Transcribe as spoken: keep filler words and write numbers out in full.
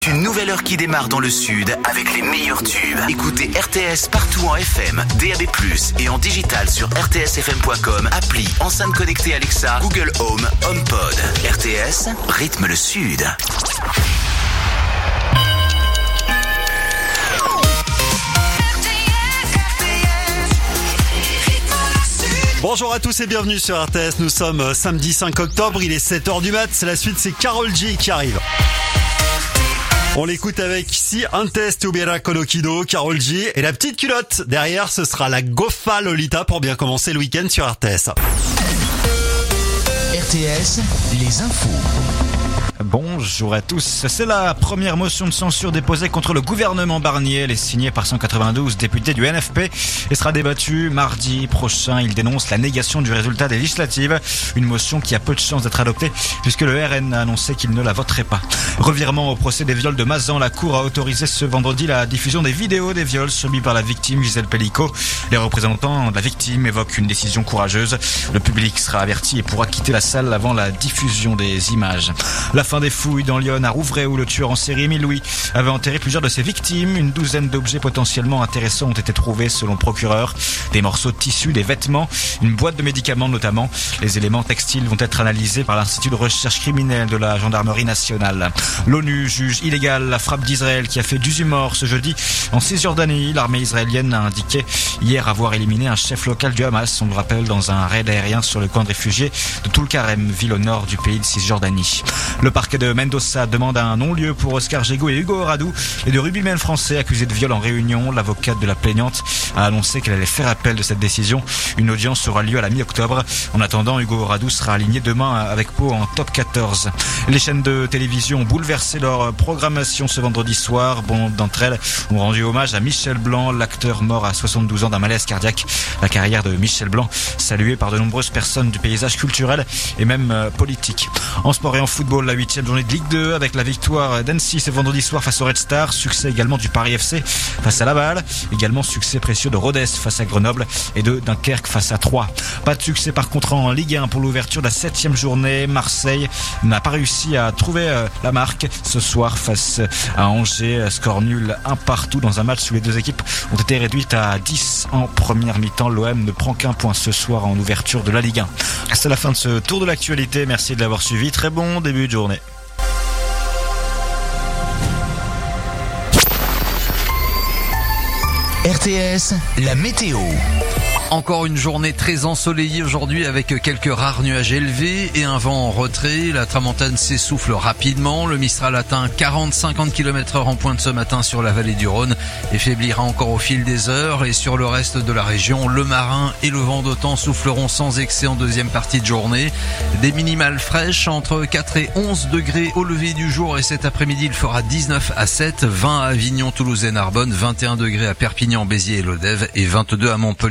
Une nouvelle heure qui démarre dans le sud avec les meilleurs tubes. Écoutez R T S partout en F M, D A B plus, et en digital sur r t s f m point com, appli, enceinte connectée Alexa, Google Home, HomePod. R T S, rythme le sud. Bonjour à tous et bienvenue sur R T S. Nous sommes samedi cinq octobre, il est sept heures du mat. C'est la suite, c'est Karol G qui arrive. On l'écoute avec ici un test Ubera Konokido, Karol G et la petite culotte. Derrière, ce sera la Gofa Lolita pour bien commencer le week-end sur R T S. R T S, les infos. Bonjour à tous. C'est la première motion de censure déposée contre le gouvernement Barnier. Elle est signée par cent quatre-vingt-douze députés du N F P et sera débattue mardi prochain. Il dénonce la négation du résultat des législatives. Une motion qui a peu de chances d'être adoptée puisque le R N a annoncé qu'il ne la voterait pas. Revirement au procès des viols de Mazan. La Cour a autorisé ce vendredi la diffusion des vidéos des viols subis par la victime Gisèle Pellico. Les représentants de la victime évoquent une décision courageuse. Le public sera averti et pourra quitter la salle avant la diffusion des images. La fin des fouilles dans Lyon à Rouvray où le tueur en série Émile Louis avait enterré plusieurs de ses victimes. Une douzaine d'objets potentiellement intéressants ont été trouvés selon le procureur. Des morceaux de tissu, des vêtements, une boîte de médicaments notamment. Les éléments textiles vont être analysés par l'Institut de recherche criminelle de la gendarmerie nationale. L'ONU juge illégale la frappe d'Israël qui a fait dix-huit morts ce jeudi en Cisjordanie. L'armée israélienne a indiqué hier avoir éliminé un chef local du Hamas, on le rappelle, dans un raid aérien sur le camp de réfugiés de Toul-Karem, ville au nord du pays de Cisjordanie. Le parquet de Mendoza demande un non-lieu pour Oscar Gégaud et Hugo Radou, les deux rugbymen français accusés de viol en réunion. L'avocate de la plaignante a annoncé qu'elle allait faire appel de cette décision. Une audience aura lieu à la mi-octobre. En attendant, Hugo Radou sera aligné demain avec Pau en top quatorze. Les chaînes de télévision ont bouleversé leur programmation ce vendredi soir. Bon d'entre elles ont rendu hommage à Michel Blanc, l'acteur mort à soixante-douze ans d'un malaise cardiaque. La carrière de Michel Blanc, saluée par de nombreuses personnes du paysage culturel et même euh, politique. En sport et en football, la huitième journée de Ligue deux avec la victoire d'Annecy ce vendredi soir face au Red Star. Succès également du Paris F C face à Laval. Également succès précieux de Rodez face à Grenoble et de Dunkerque face à Troyes. Pas de succès par contre en Ligue un pour l'ouverture de la septième journée. Marseille n'a pas réussi à trouver euh, la marque ce soir face à Angers. Score nul un partout dans un match où les deux équipes ont été réduites à dix en première mi-temps. L'O M ne prend qu'un point ce soir en ouverture de la Ligue un. C'est la fin de ce tour de l'actualité. Merci de l'avoir suivi. Très bon début de journée. R T S, la météo. Encore une journée très ensoleillée aujourd'hui avec quelques rares nuages élevés et un vent en retrait. La tramontane s'essouffle rapidement. Le Mistral atteint quarante à cinquante kilomètres heure en pointe ce matin sur la vallée du Rhône et faiblira encore au fil des heures. Et sur le reste de la région, le marin et le vent d'OTAN souffleront sans excès en deuxième partie de journée. Des minimales fraîches entre quatre et onze degrés au lever du jour et cet après-midi il fera dix-neuf à sept, vingt à Avignon, Toulouse et Narbonne, vingt et un degrés à Perpignan, Béziers et Lodève et vingt-deux à Montpellier.